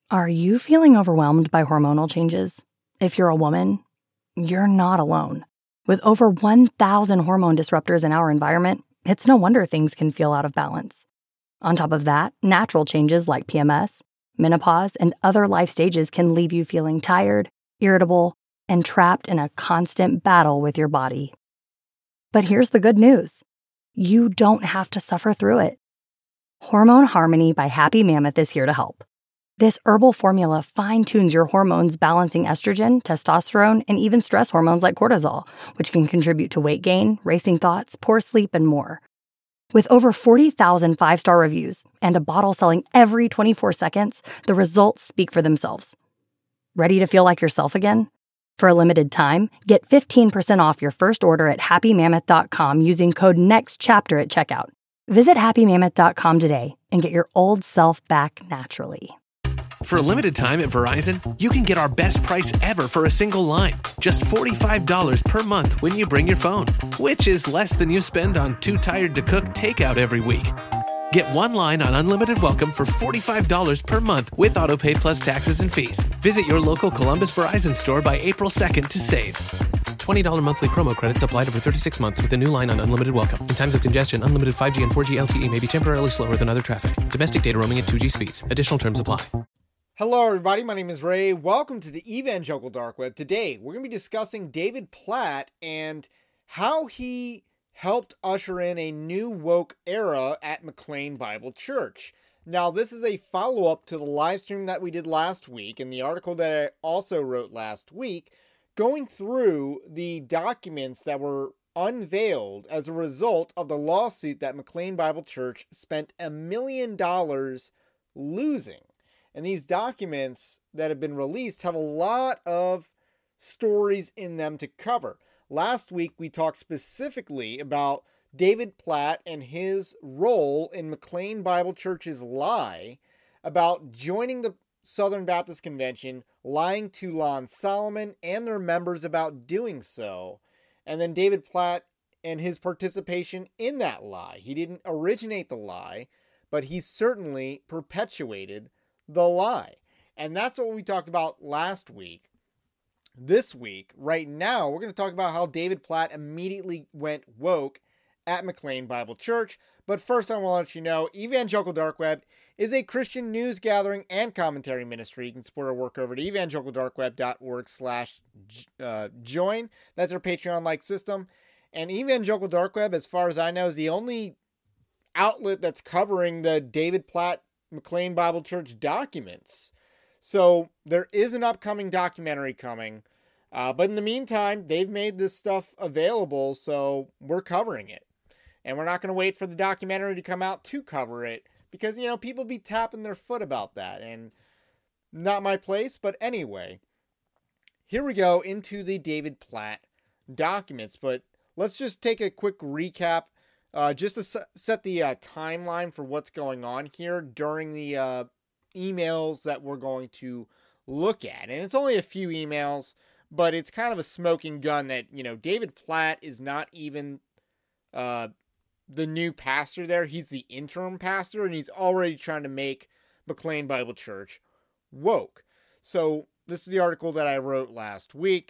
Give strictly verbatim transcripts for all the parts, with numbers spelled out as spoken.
Are you feeling overwhelmed by hormonal changes? If you're a woman, you're not alone. With over one thousand hormone disruptors in our environment, it's no wonder things can feel out of balance. On top of that, natural changes like P M S, menopause, and other life stages can leave you feeling tired, irritable, and trapped in a constant battle with your body. But here's the good news. You don't have to suffer through it. Hormone Harmony by Happy Mammoth is here to help. This herbal formula fine-tunes your hormones, balancing estrogen, testosterone, and even stress hormones like cortisol, which can contribute to weight gain, racing thoughts, poor sleep, and more. With over forty thousand five-star reviews and a bottle selling every twenty-four seconds, the results speak for themselves. Ready to feel like yourself again? For a limited time, get fifteen percent off your first order at happy mammoth dot com using code NEXTCHAPTER at checkout. Visit happy mammoth dot com today and get your old self back naturally. For a limited time at Verizon, you can get our best price ever for a single line. Just forty-five dollars per month when you bring your phone, which is less than you spend on Too Tired to Cook takeout every week. Get one line on Unlimited Welcome for forty-five dollars per month with AutoPay plus taxes and fees. Visit your local Columbus Verizon store by April second to save. twenty dollars monthly promo credits applied over thirty-six months with a new line on Unlimited Welcome. In times of congestion, unlimited five G and four G L T E may be temporarily slower than other traffic. Domestic data roaming at two G speeds. Additional terms apply. Hello everybody, my name is Ray. Welcome to the Evangelical Dark Web. Today, we're going to be discussing David Platt and how he helped usher in a new woke era at McLean Bible Church. Now, this is a follow-up to the live stream that we did last week and the article that I also wrote last week, going through the documents that were unveiled as a result of the lawsuit that McLean Bible Church spent a million dollars losing. And these documents that have been released have a lot of stories in them to cover. Last week, we talked specifically about David Platt and his role in McLean Bible Church's lie about joining the Southern Baptist Convention, lying to Lon Solomon and their members about doing so. And then David Platt and his participation in that lie. He didn't originate the lie, but he certainly perpetuated the lie. And that's what we talked about last week. This week, right now, we're going to talk about how David Platt immediately went woke at McLean Bible Church. But first, I want to let you know, Evangelical Dark Web is a Christian news gathering and commentary ministry. You can support our work over at evangelicaldarkweb.org slash join. That's our Patreon-like system. And Evangelical Dark Web, as far as I know, is the only outlet that's covering the David Platt McLean Bible Church documents. So there is an upcoming documentary coming. Uh, but in the meantime, they've made this stuff available, so we're covering it. And we're not going to wait for the documentary to come out to cover it, because, you know, people be tapping their foot about that, and not my place. But anyway, here we go into the David Platt documents. But let's just take a quick recap, uh, just to set the uh, timeline for what's going on here during the uh, emails that we're going to look at. And it's only a few emails, but it's kind of a smoking gun that, you know, David Platt is not even uh, the new pastor there. He's the interim pastor, and he's already trying to make McLean Bible Church woke. So this is the article that I wrote last week.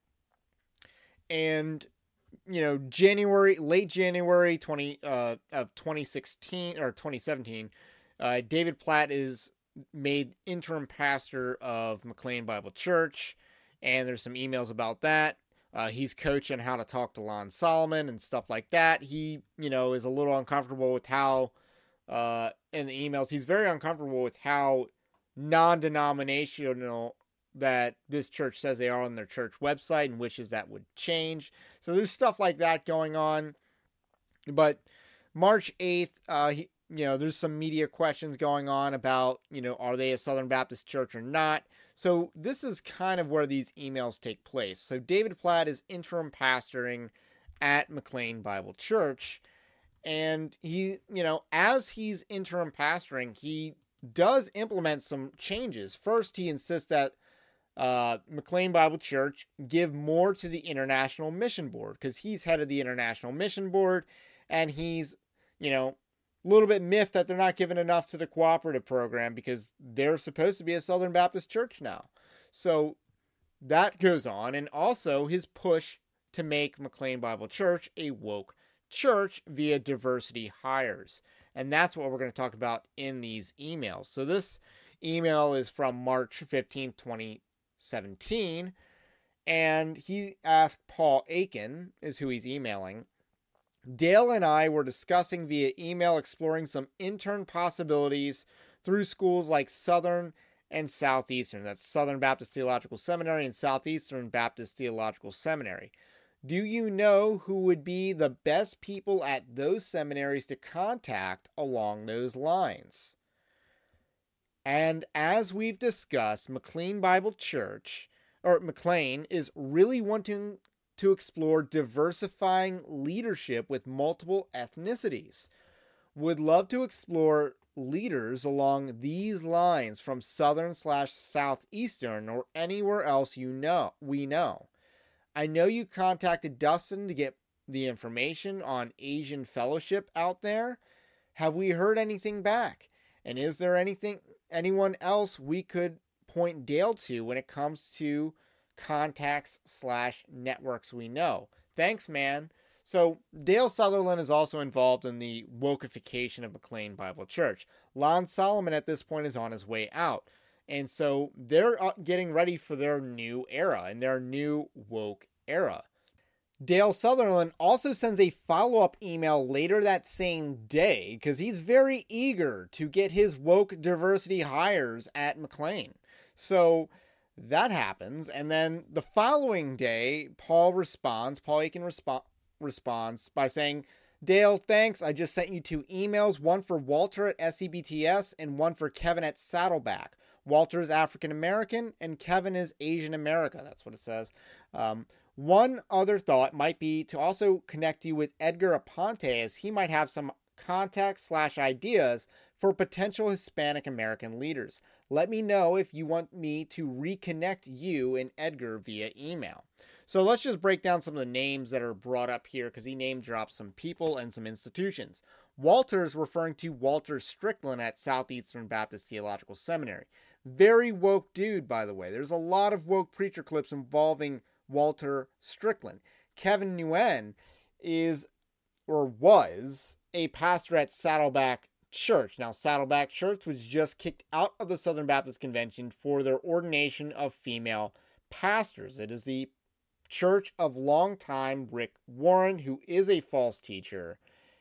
And, you know, January, late January twenty uh, of twenty sixteen or twenty seventeen, uh, David Platt is made interim pastor of McLean Bible Church. And there's some emails about that. Uh, he's coaching how to talk to Lon Solomon and stuff like that. He, you know, is a little uncomfortable with how, uh, in the emails, he's very uncomfortable with how non-denominational that this church says they are on their church website, and wishes that would change. So there's stuff like that going on. But March eighth, uh, he, you know, there's some media questions going on about, you know, are they a Southern Baptist church or not? So this is kind of where these emails take place. So David Platt is interim pastoring at McLean Bible Church. And he, you know, as he's interim pastoring, he does implement some changes. First, he insists that uh, McLean Bible Church give more to the International Mission Board, because he's head of the International Mission Board, and he's, you know, little bit miffed that they're not giving enough to the cooperative program because they're supposed to be a Southern Baptist church now. So that goes on. And also his push to make McLean Bible Church a woke church via diversity hires. And that's what we're going to talk about in these emails. So this email is from March fifteenth, twenty seventeen. And he asked Paul Aiken, is who he's emailing. Dale and I were discussing via email exploring some intern possibilities through schools like Southern and Southeastern. That's Southern Baptist Theological Seminary and Southeastern Baptist Theological Seminary. Do you know who would be the best people at those seminaries to contact along those lines? And as we've discussed, McLean Bible Church, or McLean, is really wanting to explore diversifying leadership with multiple ethnicities. Would love to explore leaders along these lines from Southern slash Southeastern or anywhere else you know we know. I know you contacted Dustin to get the information on Asian fellowship out there. Have we heard anything back? And is there anything anyone else we could point Dale to when it comes to contacts slash networks we know? Thanks, man. So Dale Sutherland is also involved in the wokeification of McLean Bible Church. Lon Solomon at this point is on his way out. And so they're getting ready for their new era and their new woke era. Dale Sutherland also sends a follow-up email later that same day because he's very eager to get his woke diversity hires at McLean. So that happens. And then the following day, Paul responds, Paul Aiken respo- responds by saying, Dale, thanks. I just sent you two emails, one for Walter at S C B T S and one for Kevin at Saddleback. Walter is African American and Kevin is Asian America. That's what it says. Um, one other thought might be to also connect you with Edgar Aponte, as he might have some contacts slash ideas for potential Hispanic American leaders. Let me know if you want me to reconnect you and Edgar via email. So let's just break down some of the names that are brought up here because he name drops some people and some institutions. Walter's referring to Walter Strickland at Southeastern Baptist Theological Seminary. Very woke dude, by the way. There's a lot of woke preacher clips involving Walter Strickland. Kevin Nguyen is, or was, a pastor at Saddleback Church. Now, Saddleback Church was just kicked out of the Southern Baptist Convention for their ordination of female pastors. It is the church of longtime Rick Warren, who is a false teacher,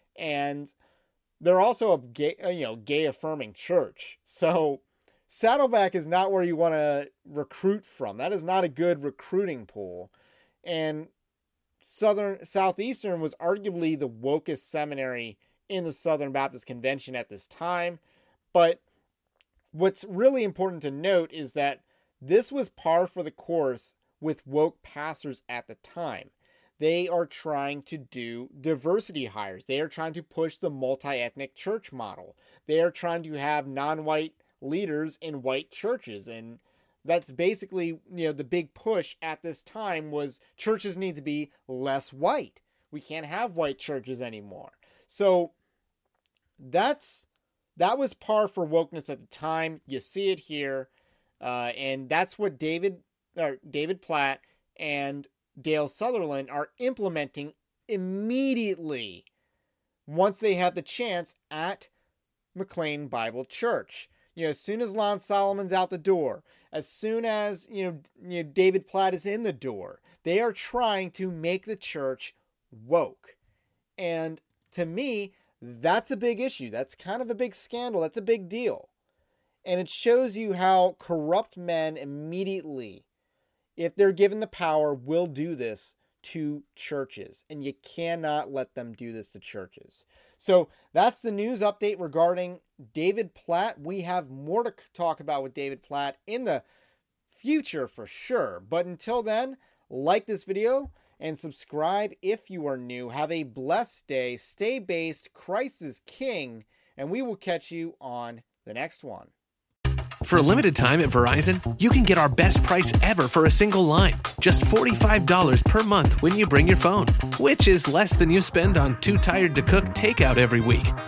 and they're also a gay, you know, gay affirming church. So Saddleback is not where you want to recruit from. That is not a good recruiting pool. And Southern Southeastern was arguably the wokest seminary in the Southern Baptist Convention at this time. But what's really important to note is that this was par for the course with woke pastors at the time. They are trying to do diversity hires. They are trying to push the multi-ethnic church model. They are trying to have non-white leaders in white churches. And that's basically, you know, the big push at this time was churches need to be less white. We can't have white churches anymore. So that's that was par for wokeness at the time. You see it here. Uh, and that's what David or David Platt and Dale Sutherland are implementing immediately once they have the chance at McLean Bible Church. You know, as soon as Lon Solomon's out the door, as soon as, you know, you know, David Platt is in the door, they are trying to make the church woke. And to me, that's a big issue. That's kind of a big scandal. That's a big deal. And it shows you how corrupt men immediately, if they're given the power, will do this to churches. And you cannot let them do this to churches. So that's the news update regarding David Platt. We have more to talk about with David Platt in the future for sure. But until then, like this video and subscribe if you are new. Have a blessed day. Stay based. Christ is King. And we will catch you on the next one. For a limited time at Verizon, you can get our best price ever for a single line. Just forty-five dollars per month when you bring your phone, which is less than you spend on Too Tired to Cook takeout every week.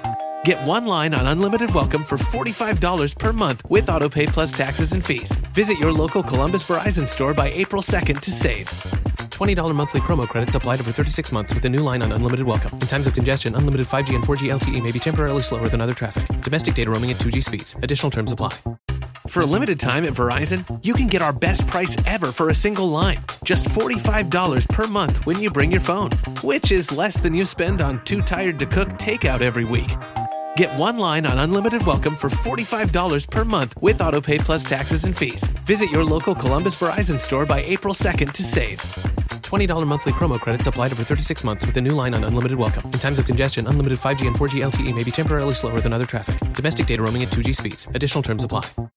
Get one line on unlimited welcome for forty-five dollars per month with AutoPay plus taxes and fees. Visit your local Columbus Verizon store by April second to save. twenty dollars monthly promo credits applied over thirty-six months with a new line on unlimited welcome. In times of congestion, unlimited five G and four G L T E may be temporarily slower than other traffic. Domestic data roaming at two G speeds. Additional terms apply. For a limited time at Verizon, you can get our best price ever for a single line. Just forty-five dollars per month when you bring your phone, which is less than you spend on Too Tired to Cook takeout every week. Get one line on unlimited welcome for forty-five dollars per month with AutoPay plus taxes and fees. Visit your local Columbus Verizon store by April second to save. twenty dollars monthly promo credits applied over thirty-six months with a new line on unlimited welcome. In times of congestion, unlimited five G and four G L T E may be temporarily slower than other traffic. Domestic data roaming at two G speeds. Additional terms apply.